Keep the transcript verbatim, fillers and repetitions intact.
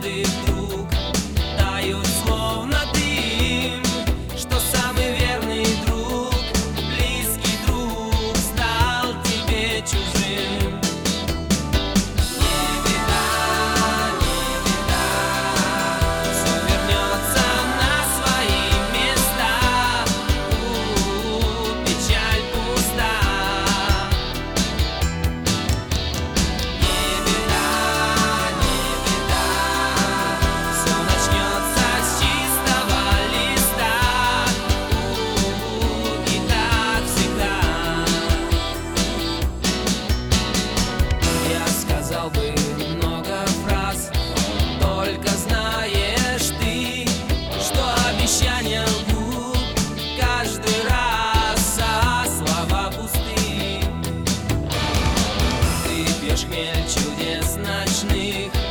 звезды вдруг тают словно дым, что самый верный друг, близкий друг стал тебе чужим. Не беда, не беда, все вернется на свои места. У, печаль пуста. Не беда, не беда, все начнется с чистого листа. У, и так всегда. Я сказал бы много фраз, только знаешь ты, что обещания лгут каждый раз, а слова пусты. Ты пьешь хмель чудес ночных,